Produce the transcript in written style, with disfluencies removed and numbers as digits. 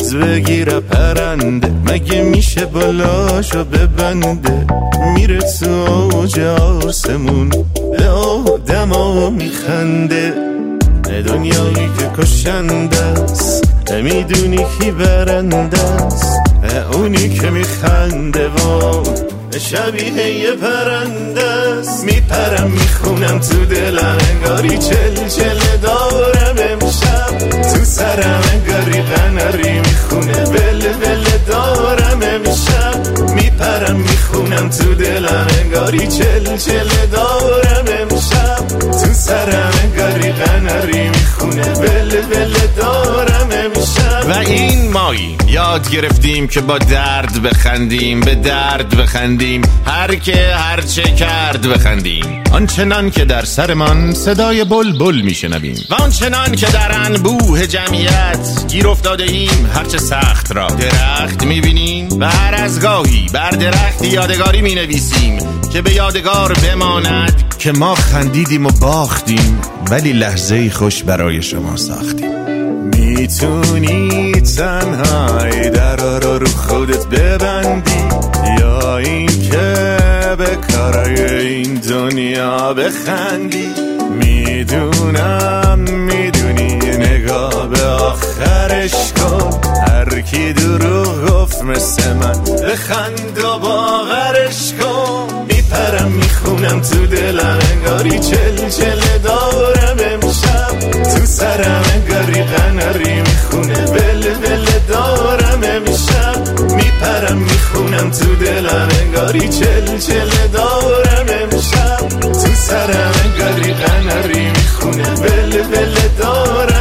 پرواز بگیره پرنده، مگه میشه بالاشو ببنده، میره تو اوج آسمون به آدما میخنده. دنیایی که کشنده است، میدونی کی برنده است؟ اونی که میخنده و شبیه یه پرنده است. میپرم میخونم تو دلم انگاری چل دارم امشب، تو سرم انگاری قناری میخونه بل دارم امشب. میپرم میخونم تو دلم انگاری چل دارم امشب، تو سرم انگاری قناری میخونه بل دارم امشب. و این ماییم یاد گرفتیم که با درد بخندیم، به درد بخندیم، هر که هر چه کرد بخندیم. آنچنان که در سرمان صدای بلبل میشنویم و آنچنان که در انبوه جمعیت گیر افتاده ایم، هرچه سخت را درخت میبینیم و هر از گاهی بر درخت یادگاری مینویسیم که به یادگار بماند که ما خندیدیم و باختیم، ولی لحظه خوش برای شما ساختیم. میتونی تنهایی درا رو خودت ببندی، یا این که به کارای این دنیا بخندی. میدونی نگاه به آخرش کن، هر کی دروغ گفت مثل من بخند و باورش کن. میپرم میخونم تو دلم انگاری چل دارم امشب، تو سرم انگاری قناری میخونه بل دارم امشب. میپرم میخونم تو دلم انگاری چل دارم امشب، تو سرم انگاری قناری میخونه بل دارم